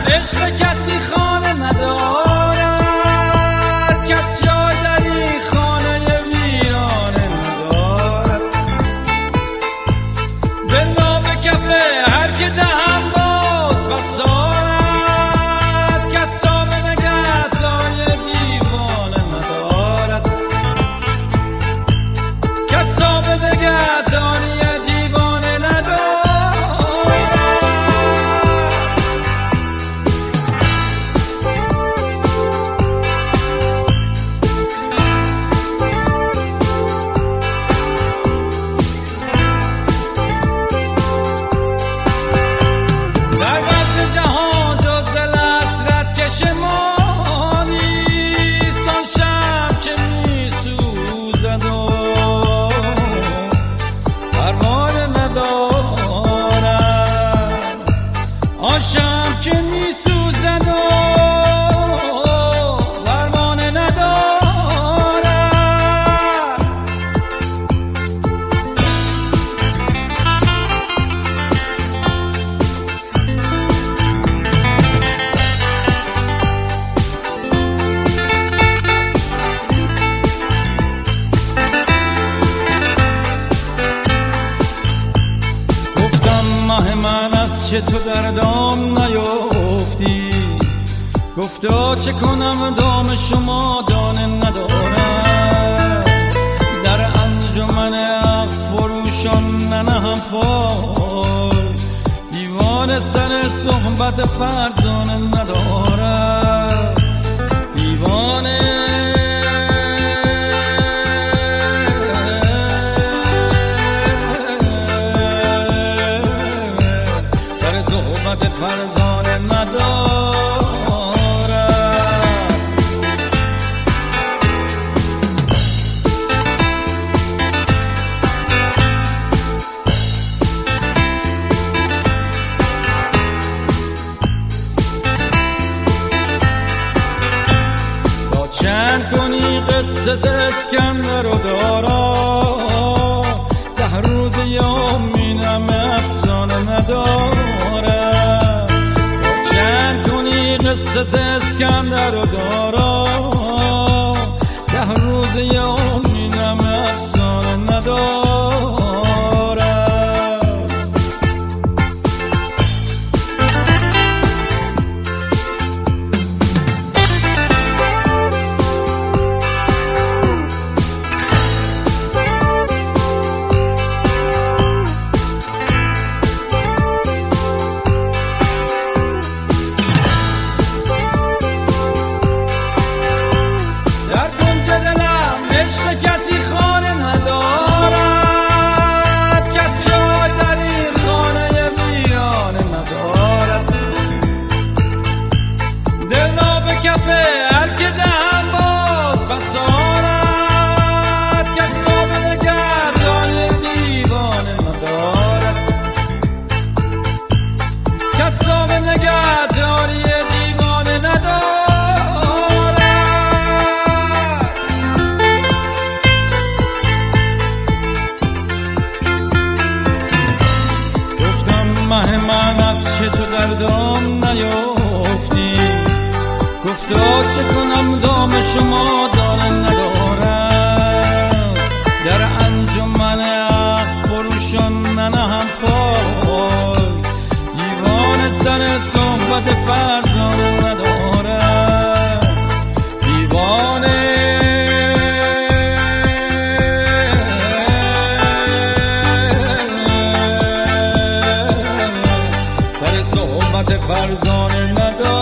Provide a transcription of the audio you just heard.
عشق کسی خانه ندارد، کس جای در این خانه ویرانه ندارد. دلا به کف هر که دهم باز بسارد، کس تاب نگهدای دیوانه ندارد، کس تاب نگهدانی دیوانه ندارد. شم که می سوزد و درمانه ندارد. گفتم ماه من از چه تو در دام نیفتی، گفتا چه کنم دام شما دانه ندارم. در انجمن عقل فروشان ننهم پای، دیوان سر صحبت فرزانه ندارم. دیوانه صحبت فرزانه ندارد. تا چند کنی قصه ز اسکندر و دارا، 10 روز یا مینم افسانه ندارد. قصه ز اسکندر و دارا، 10 روز یومینم افسانه ندارد. مه من از چه تو در دام نیفتی، گفتا چه کنم دام شما دانه ندارم. در انجمن عقل فروشان ننهم پای، دیوان سر صحبت فرزانه ندارم. دیوانه فرزانه ندارد.